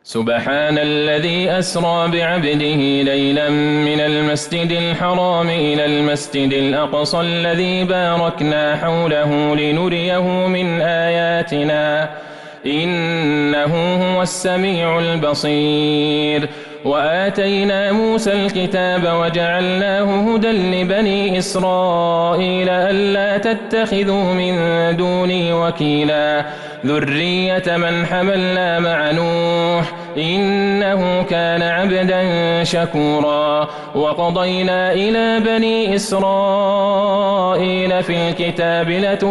سبحان الذي أسرى بعبده ليلا من المسجد الحرام إلى المسجد الأقصى الذي باركنا حوله لنريه من آياتنا إنه هو السميع البصير. وآتينا موسى الكتاب وجعلناه هدى لبني إسرائيل ألا تتخذوا من دوني وكيلا ذرية من حملنا مع نوح إنه كان عبدا شكورا. وقضينا إلى بني إسرائيل في الكتاب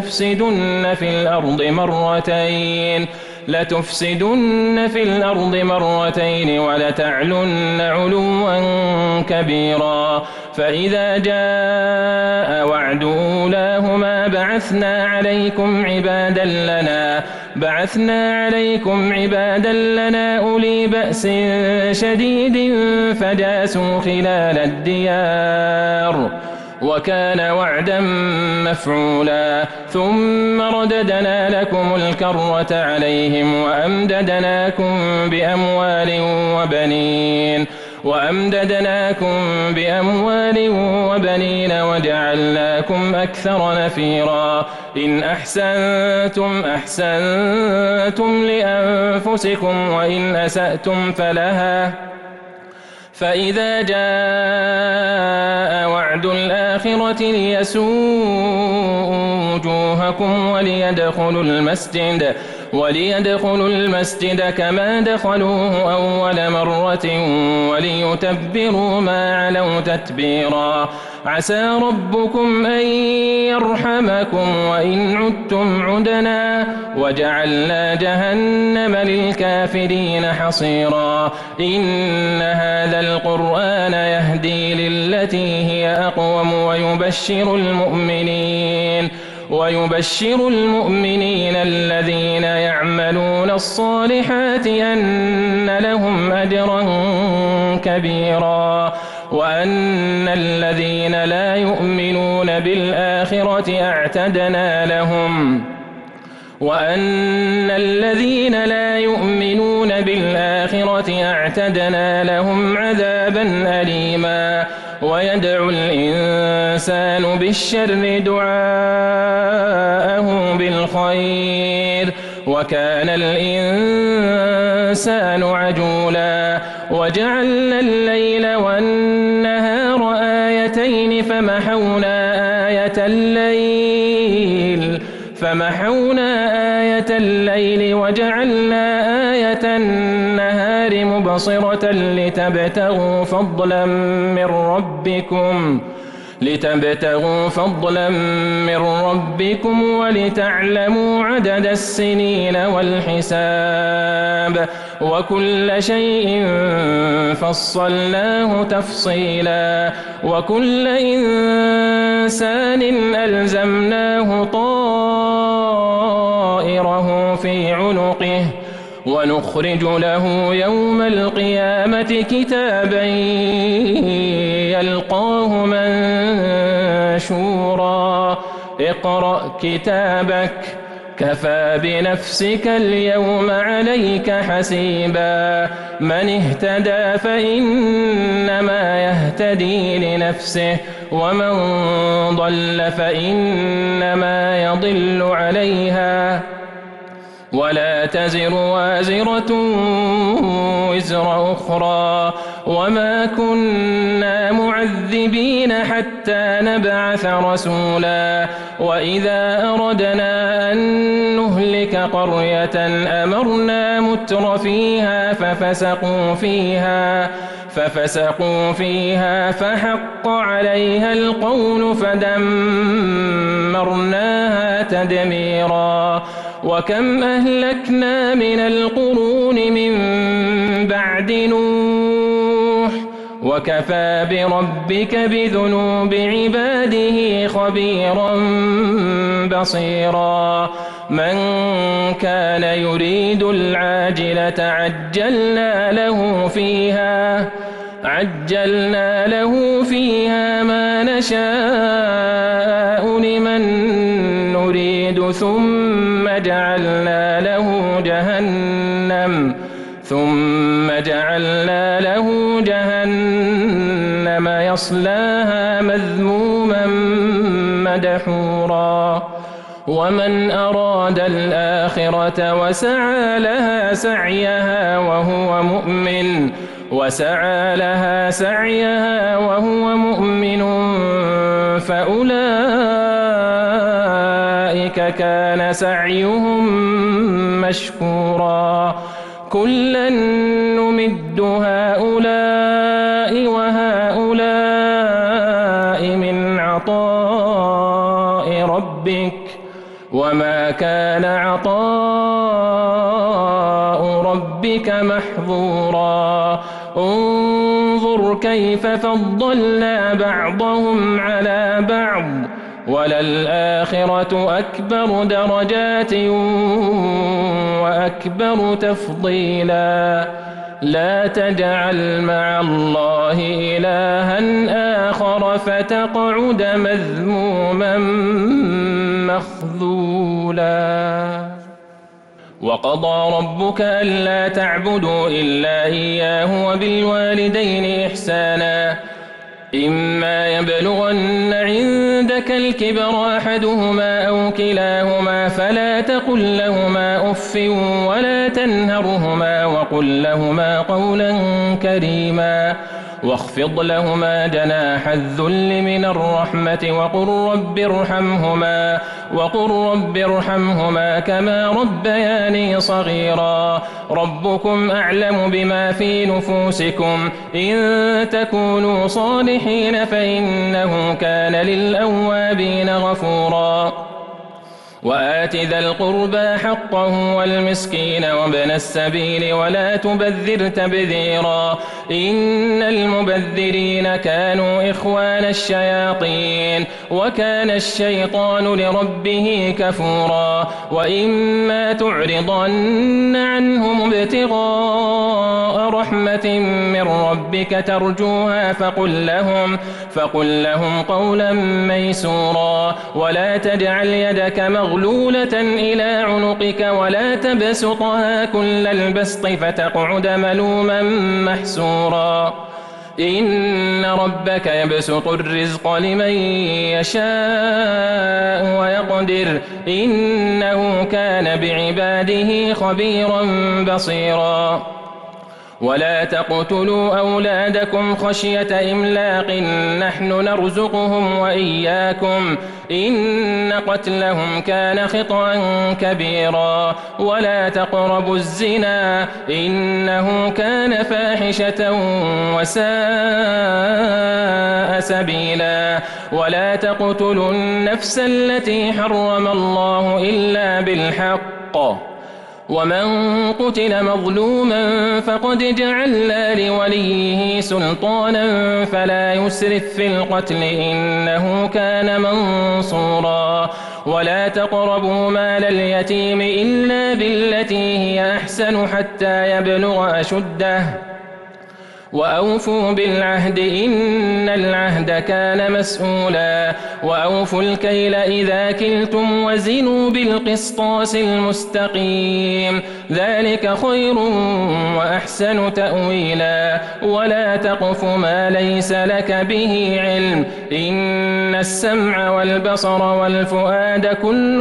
لتفسدن في الأرض مرتين ولتعلن علوا كبيرا. فإذا جاء وعد أولاهما بعثنا عليكم عبادا لنا أولي بأس شديد فجاسوا خلال الديار وكان وعدا مفعولا. ثم رددنا لكم الكرة عليهم وأمددناكم بأموال وبنين وجعلناكم أكثر نفيرا. إن أحسنتم لأنفسكم وإن أسأتم فلها. فإذا جاء وعد الآخرة ليسوءوا وجوهكم وليدخلوا المسجد كما دخلوه أول مرة وليتبروا ما علوا تتبيرا. عسى ربكم أن يرحمكم وإن عدتم عدنا وجعلنا جهنم للكافرين حصيرا. إن هذا القرآن يهدي للتي هي أقوم ويبشر المؤمنين الذين يعملون الصالحات أن لهم أجرا كبيرا وأن الذين لا يؤمنون بالآخرة أعتدنا لهم عذابا أليما. ويدعو الإنسان بالشر دعاءه بالخير وكان الإنسان عجولا. وجعلنا الليل والنهار آيتين فمحونا آية الليل وجعلنا آية النهار مبصرة لتبتغوا فضلا من ربكم ولتعلموا عدد السنين والحساب وكل شيء فصلناه تفصيلا. وكل إنسان ألزمناه طائره في عنقه ونخرج له يوم القيامة كتابا يلقاه منشورا. اقرأ كتابك كفى بنفسك اليوم عليك حسيبا. من اهتدى فإنما يهتدي لنفسه ومن ضل فإنما يضل عليها ولا تزر وازرة وزر أخرى وما كنا معذبين حتى نبعث رسولا. وإذا أردنا أن نهلك قرية أمرنا متر فيها ففسقوا فيها فحق عليها القول فدمرناها تدميرا. وكم أهلكنا من القرون من بعد نوح وكفى بربك بذنوب عباده خبيرا بصيرا. من كان يريد العاجلة عجلنا له فيها ما نشاء لمن نريد ثم ثم جعلنا له جهنم يصلاها مذموما مدحورا ومن أراد الآخرة وسعى لها سعيها وهو مؤمن فأولئك كان سعيهم مشكورا كلا نمد هؤلاء وهؤلاء من عطاء ربك وما كان عطاء ربك محظورا انظر كيف فضلنا بعضهم على بعض وللآخرة أكبر درجات وأكبر تفضيلا لا تجعل مع الله إلها آخر فتقعد مذموما مخذولا وقضى ربك ألا تعبدوا إلا إياه وبالوالدين إحسانا إما يبلغن عندك الكبر أحدهما أو كلاهما فلا تقل لهما أف ولا تنهرهما وقل لهما قولا كريما واخفض لهما جناح الذل من الرحمة وقل رب ارحمهما كما ربياني صغيرا ربكم أعلم بما في نفوسكم إن تكونوا صالحين فإنه كان للأوابين غفورا وآت ذا القربى حقه والمسكين وابن السبيل ولا تبذر تبذيرا إن المبذرين كانوا إخوان الشياطين وكان الشيطان لربه كفورا وإما تعرضن عنهم ابتغاء رحمة من ربك ترجوها فقل لهم قولا ميسورا ولا تجعل يدك مغلولة إلى عنقك ولا تبسطها كل البسط فتقعد ملوما محسورا إن ربك يبسط الرزق لمن يشاء ويقدر إنه كان بعباده خبيرا بصيرا ولا تقتلوا أولادكم خشية إملاق نحن نرزقهم وإياكم إن قتلهم كان خطأ كبيرا ولا تقربوا الزنا إنه كان فاحشة وساء سبيلا ولا تقتلوا النفس التي حرم الله إلا بالحق ومن قتل مظلوما فقد جعلنا لوليه سلطانا فلا يسرف في القتل إنه كان منصورا ولا تقربوا مال اليتيم إلا بالتي هي أحسن حتى يبلغ أشده وأوفوا بالعهد إن العهد كان مسؤولا وأوفوا الكيل إذا كلتم وزنوا بالقسطاس المستقيم ذلك خير وأحسن تأويلا ولا تقف ما ليس لك به علم إن السمع والبصر والفؤاد كل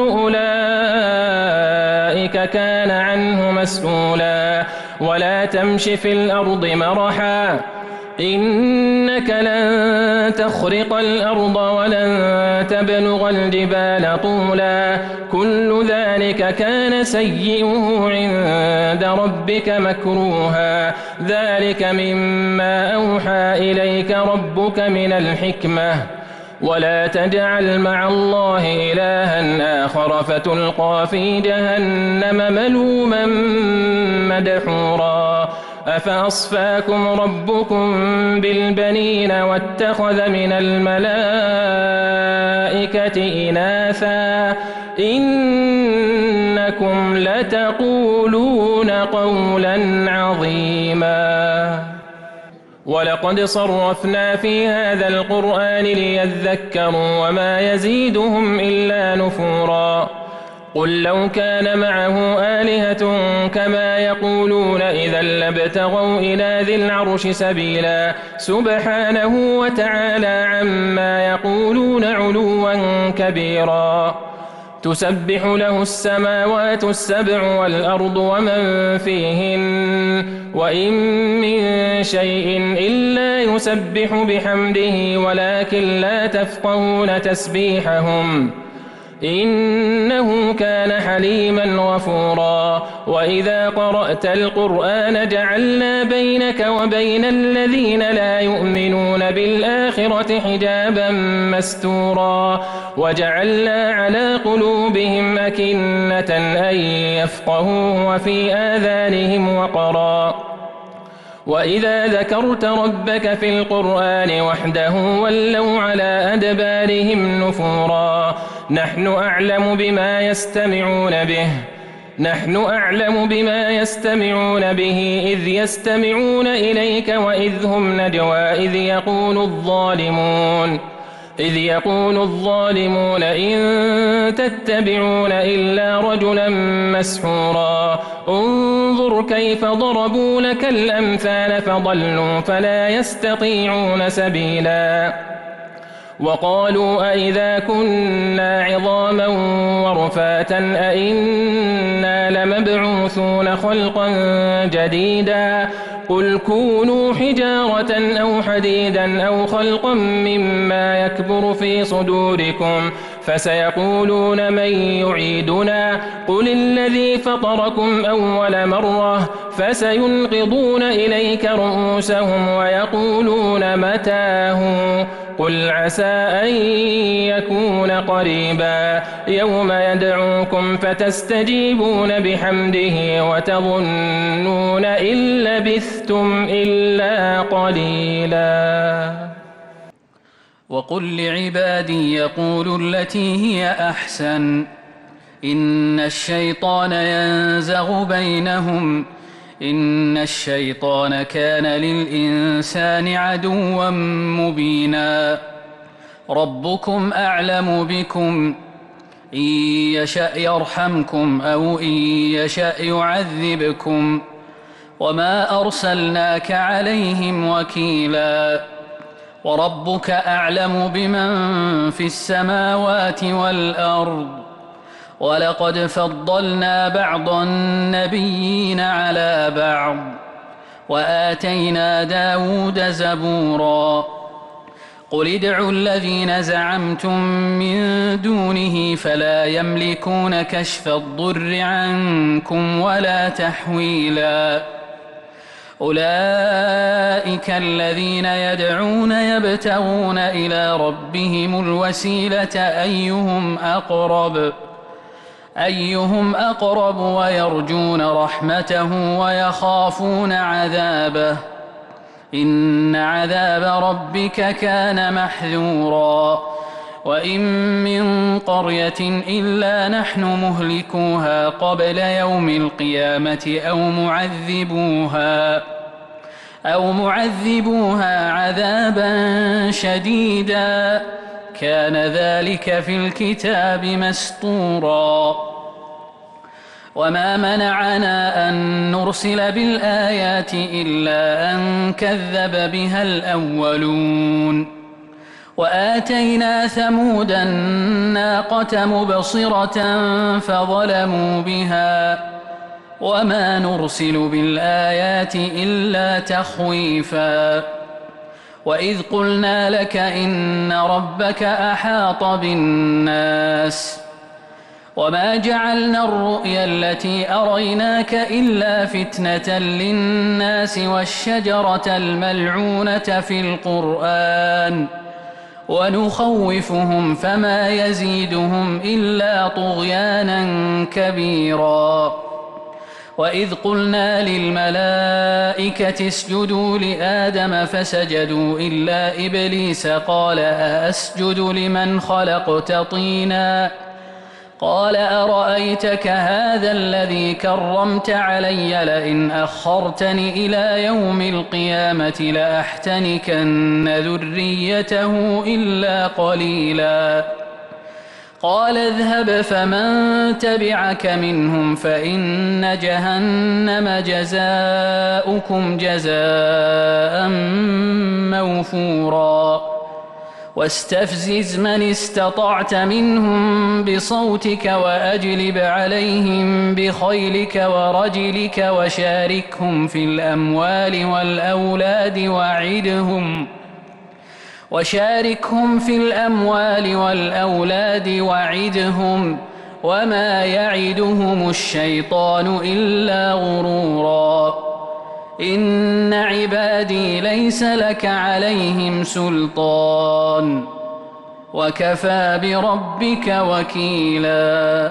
أولئك كان عنه مسؤولا ولا تمش في الأرض مرحا إنك لن تخرق الأرض ولن تبلغ الجبال طولا كل ذلك كان سيئه عند ربك مكروها ذلك مما أوحى إليك ربك من الحكمة ولا تجعل مع الله إلها آخر فتلقى في جهنم ملوما مدحورا أفأصفاكم ربكم بالبنين واتخذ من الملائكة إناثا إنكم لتقولون قولا عظيما ولقد صرفنا في هذا القرآن ليذكروا وما يزيدهم إلا نفورا قل لو كان معه آلهة كما يقولون إذا لابتغوا إلى ذي العرش سبيلا سبحانه وتعالى عما يقولون علوا كبيرا تسبح له السماوات السبع والأرض ومن فيهن وإن من شيء إلا يسبح بحمده ولكن لا تفقهون تسبيحهم إنه كان حليما غفورا وإذا قرأت القرآن جعلنا بينك وبين الذين لا يؤمنون بالآخرة حجابا مستورا وجعلنا على قلوبهم أكنة أن يفقهوا وفي آذانهم وقرا وإذا ذكرت ربك في القرآن وحده ولوا على أدبارهم نفورا نحن أعلم بما يستمعون به إذ يستمعون إليك وإذ هم نجوى إذ يقول الظالمون إن تتبعون إلا رجلا مسحورا انظر كيف ضربوا لك الأمثال فضلوا فلا يستطيعون سبيلا وقالوا أئذا كنا عظاما ورفاتا أئنا لمبعوثون خلقا جديدا قل كونوا حجارة أو حديدا أو خلقا مما يكبر في صدوركم فسيقولون من يعيدنا قل الذي فطركم أول مرة فسينغضون إليك رؤوسهم ويقولون متاه قل عسى أن يكون قريبا يوم يدعوكم فتستجيبون بحمده وتظنون إن لبثتم إلا قليلا وقل لعبادي يقولوا التي هي أحسن إن الشيطان ينزغ بينهم إن الشيطان كان للإنسان عدوا مبينا ربكم أعلم بكم إن يشأ يرحمكم أو إن يشأ يعذبكم وما أرسلناك عليهم وكيلا وربك أعلم بمن في السماوات والأرض ولقد فضلنا بعض النبيين على بعض وآتينا داود زبورا قل ادعوا الذين زعمتم من دونه فلا يملكون كشف الضر عنكم ولا تحويلا أولئك الذين يدعون يبتغون إلى ربهم الوسيلة أيهم أقرب ويرجون رحمته ويخافون عذابه إن عذاب ربك كان محذورا وإن من قرية إلا نحن مهلكوها قبل يوم القيامة أو معذبوها عذابا شديدا كان ذلك في الكتاب مسطورا وما منعنا أن نرسل بالآيات إلا أن كذب بها الأولون وآتينا ثمود الناقة مبصرة فظلموا بها وما نرسل بالآيات إلا تخويفا وإذ قلنا لك إن ربك أحاط بالناس وما جعلنا الرؤيا التي أريناك إلا فتنة للناس والشجرة الملعونة في القرآن ونخوفهم فما يزيدهم إلا طغيانا كبيرا وإذ قلنا للملائكة اسجدوا لآدم فسجدوا إلا إبليس قال أأسجد لمن خلقت طينا قال أرأيتك هذا الذي كرمت علي لئن أخرتني إلى يوم القيامة لأحتنكن ذريته إلا قليلا قال اذهب فمن تبعك منهم فإن جهنم جزاؤكم جزاء موفورا واستفزز من استطعت منهم بصوتك وأجلب عليهم بخيلك ورجلك وشاركهم في الأموال والأولاد وعدهم وما يعدهم الشيطان إلا غرورا إن عبادي ليس لك عليهم سلطان وكفى بربك وكيلا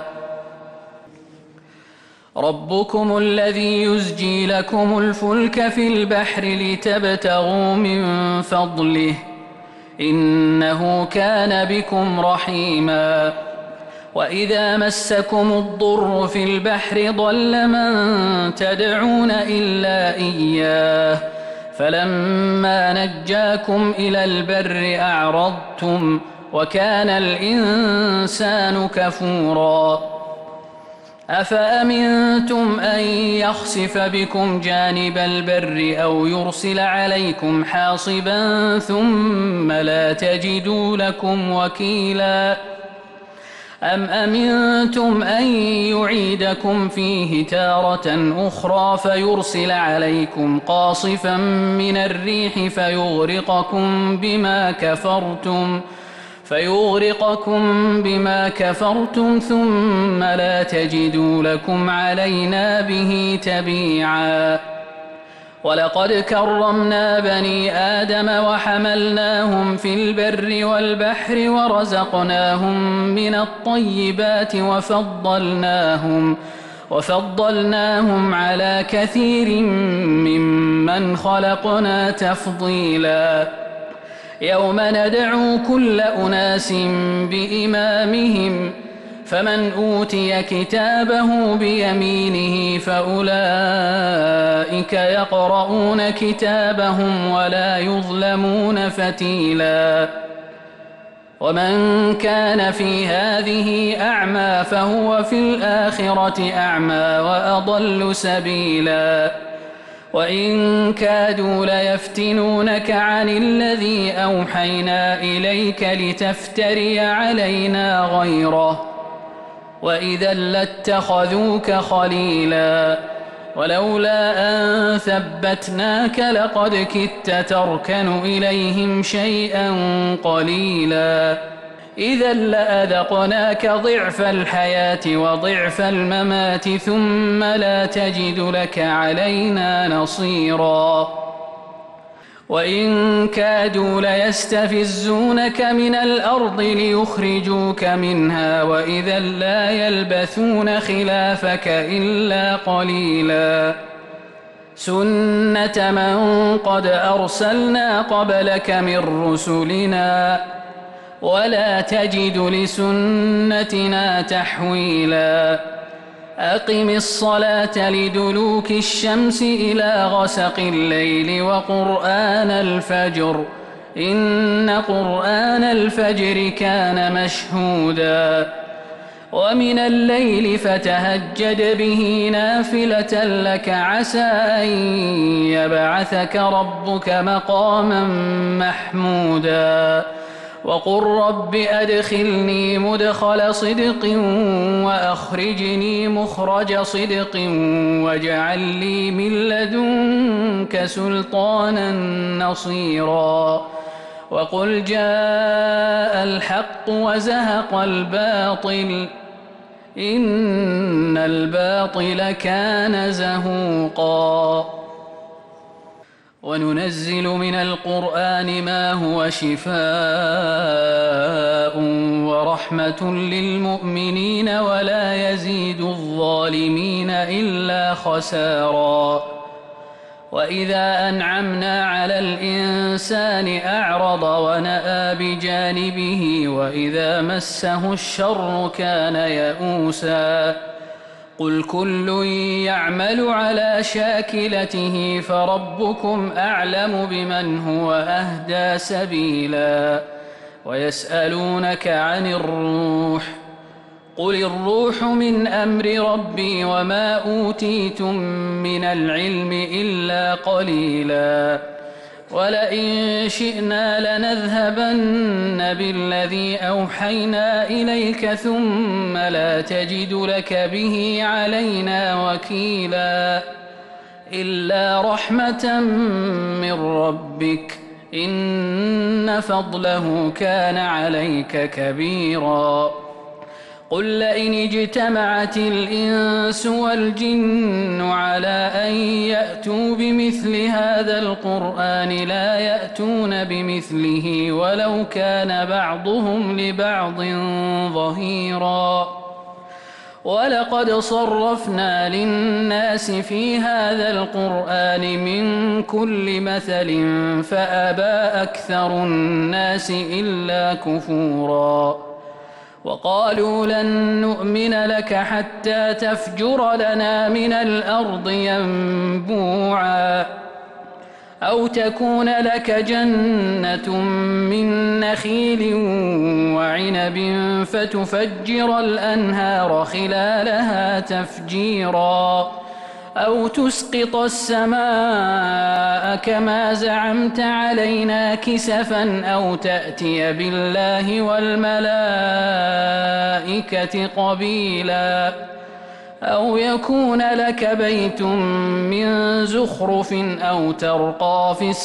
ربكم الذي يزجي لكم الفلك في البحر لتبتغوا من فضله إنه كان بكم رحيما وإذا مسكم الضر في البحر ضل من تدعون إلا إياه فلما نجاكم إلى البر أعرضتم وكان الإنسان كفورا أفأمنتم أن يخسف بكم جانب البر أو يرسل عليكم حاصبا ثم لا تجدوا لكم وكيلا أم أمنتم أن يعيدكم فيه تارة أخرى فيرسل عليكم قاصفا من الريح فيغرقكم بما كفرتم ثم لا تجدوا لكم علينا به تبيعا ولقد كرمنا بني آدم وحملناهم في البر والبحر ورزقناهم من الطيبات وفضلناهم على كثير ممن خلقنا تفضيلا يوم ندعو كل أناس بإمامهم فمن أوتي كتابه بيمينه فأولئك يقرؤون كتابهم ولا يظلمون فتيلا ومن كان في هذه أعمى فهو في الآخرة أعمى وأضل سبيلا وإن كادوا ليفتنونك عن الذي أوحينا إليك لتفتري علينا غيره وإذا لاتخذوك خليلا ولولا أن ثبتناك لقد كدت تركن إليهم شيئا قليلا إذا لأذقناك ضعف الحياة وضعف الممات ثم لا تجد لك علينا نصيرا وإن كادوا ليستفزونك من الأرض ليخرجوك منها وإذا لا يلبثون خلافك إلا قليلا سنة من قد أرسلنا قبلك من رسلنا ولا تجد لسنتنا تحويلا أقم الصلاة لدلوك الشمس إلى غسق الليل وقرآن الفجر إن قرآن الفجر كان مشهودا ومن الليل فتهجد به نافلة لك عسى أن يبعثك ربك مقاما محمودا وقل رب أدخلني مدخل صدق وأخرجني مخرج صدق واجعل لي من لدنك سلطانا نصيرا وقل جاء الحق وزهق الباطل إن الباطل كان زهوقا وننزل من القرآن ما هو شفاء ورحمة للمؤمنين ولا يزيد الظالمين إلا خسارا وإذا أنعمنا على الإنسان أعرض ونأى بجانبه وإذا مسه الشر كان يئوسا قل كل يعمل على شاكلته فربكم أعلم بمن هو أهدى سبيلا ويسألونك عن الروح قل الروح من أمر ربي وما أوتيتم من العلم إلا قليلا ولئن شئنا لنذهبن بالذي أوحينا إليك ثم لا تجد لك به علينا وكيلا إلا رحمة من ربك إن فضله كان عليك كبيرا قل لئن اجتمعت الإنس والجن على أن يأتوا بمثل هذا القرآن لا يأتون بمثله ولو كان بعضهم لبعض ظهيرا ولقد صرفنا للناس في هذا القرآن من كل مثل فأبى أكثر الناس إلا كفورا وقالوا لن نؤمن لك حتى تفجر لنا من الأرض ينبوعا أو تكون لك جنة من نخيل وعنب فتفجر الأنهار خلالها تفجيرا أو تسقط السماء كما زعمت علينا كسفا أو تأتي بالله والملائكة قبيلا أو يكون لك بيت من زخرف أو ترقى في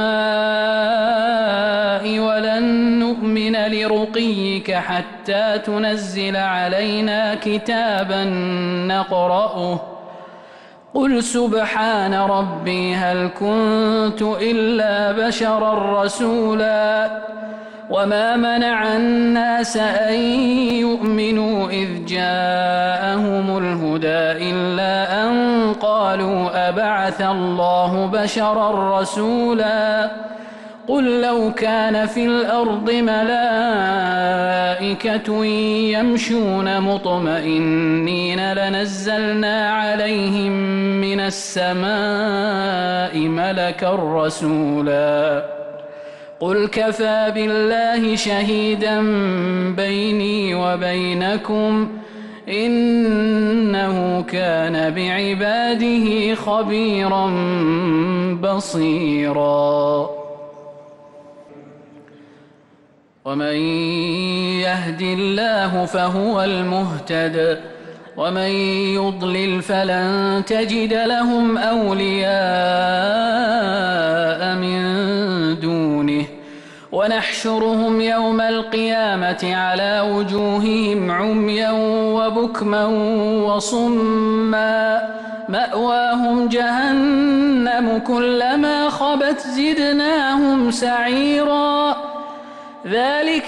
السماء ولن نؤمن لرقيك حتى تنزل علينا كتابا نقرأه قل سبحان ربي هل كنت إلا بشرا رسولا وما منع الناس أن يؤمنوا إذ جاءهم الهدى إلا أن قالوا أبعث الله بشرا رسولا قل لو كان في الأرض ملائكة يمشون مطمئنين لنزلنا عليهم من السماء ملكا رسولا قل كفى بالله شهيدا بيني وبينكم إنه كان بعباده خبيرا بصيرا ومن يهد الله فهو المهتد ومن يضلل فلن تجد لهم أولياء من دونه ونحشرهم يوم القيامة على وجوههم عميا وبكما وصما مأواهم جهنم كلما خبت زدناهم سعيرا ذلك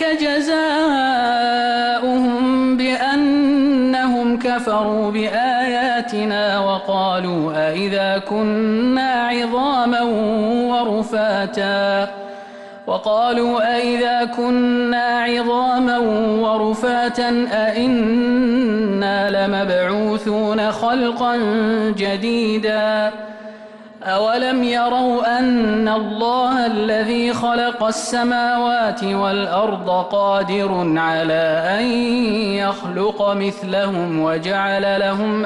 جزاؤهم بأنهم كفروا بآياتنا وقالوا أئذا كنا عظاما ورفاتا أئنا لمبعوثون خلقا جديدا أولم يروا أن الله الذي خلق السماوات والأرض قادر على أن يخلق مثلهم وجعل لهم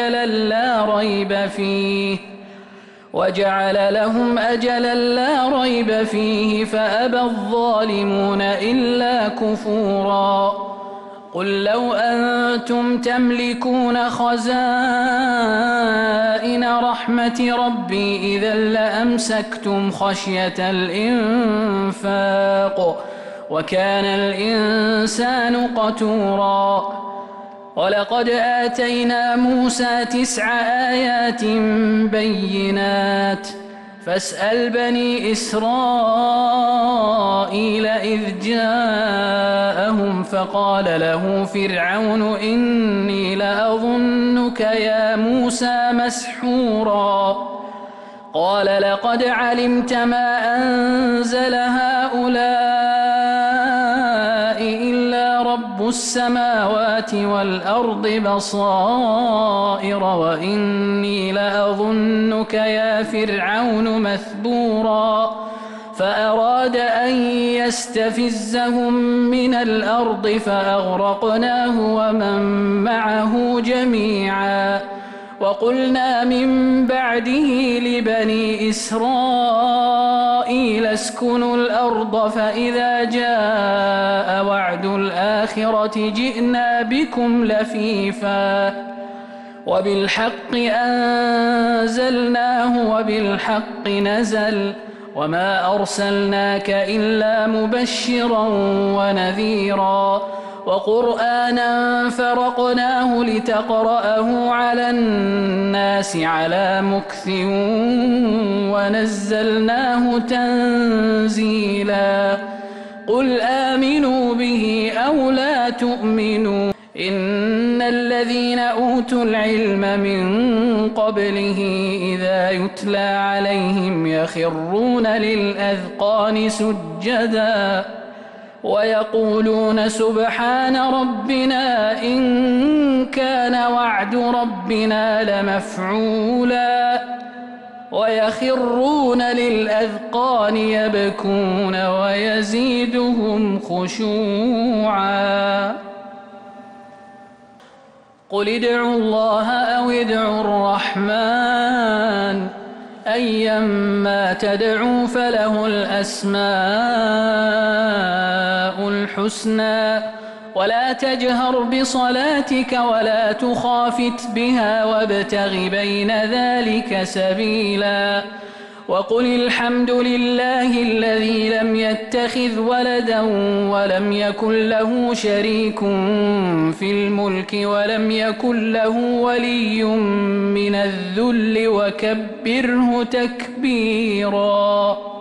أجلا لا ريب فيه فأبى الظالمون إلا كفورا قل لو أنتم تملكون خزائن رحمة ربي إذا لأمسكتم خشية الإنفاق وكان الإنسان قتورا ولقد آتينا موسى 9 آيات بينات فاسأل بني إسرائيل إذ جاءهم فقال له فرعون إني لأظنك يا موسى مسحورا قال لقد علمت ما أنزل هؤلاء إلا رب السماوات والأرض بصائر وإني لأظنك يا فرعون مثبورا فأراد أن يستفزهم من الأرض فأغرقناه ومن معه جميعا وقلنا من بعده لبني إسرائيل اسكنوا الأرض فإذا جاء وعد الآخرة جئنا بكم لفيفا وبالحق أنزلناه وبالحق نزل وما أرسلناك إلا مبشرا ونذيرا وقرآنا فرقناه لتقرأه على الناس على مكث ونزلناه تنزيلا قل آمنوا به أو لا تؤمنوا إن الذين أوتوا العلم من قبله إذا يتلى عليهم يخرون للأذقان سجدا ويقولون سبحان ربنا إن كان وعد ربنا لمفعولا ويخرون للأذقان يبكون ويزيدهم خشوعا قل ادعوا الله أو ادعوا الرحمن أيما تدعوا فله الأسماء الحسنى ولا تجهر بصلاتك ولا تخافت بها وابتغ بين ذلك سبيلا وقل الحمد لله الذي لم يتخذ ولدا ولم يكن له شريك في الملك ولم يكن له ولي من الذل وكبره تكبيرا.